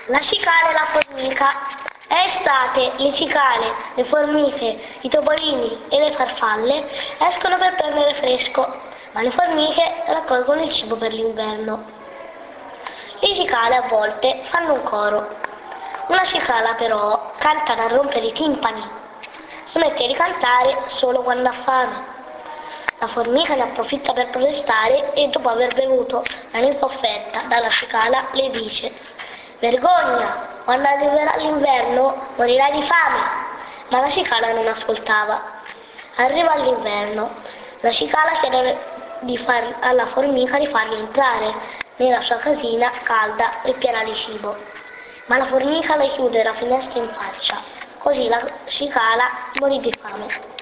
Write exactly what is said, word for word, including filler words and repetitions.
La cicala e la formica. È estate, le cicale, le formiche, i topolini e le farfalle escono per prendere fresco, ma le formiche raccolgono il cibo per l'inverno. Le cicale a volte fanno un coro. Una cicala però canta da rompere i timpani. Smette di cantare solo quando ha fame. La formica ne approfitta per protestare e dopo aver bevuto la linfa offerta dalla cicala le dice: vergogna, quando arriverà l'inverno morirai di fame. Ma la cicala non ascoltava. Arriva l'inverno. La cicala chiede di far, alla formica di farli entrare nella sua casina calda e piena di cibo. Ma la formica le chiude la finestra in faccia. Così la cicala morì di fame.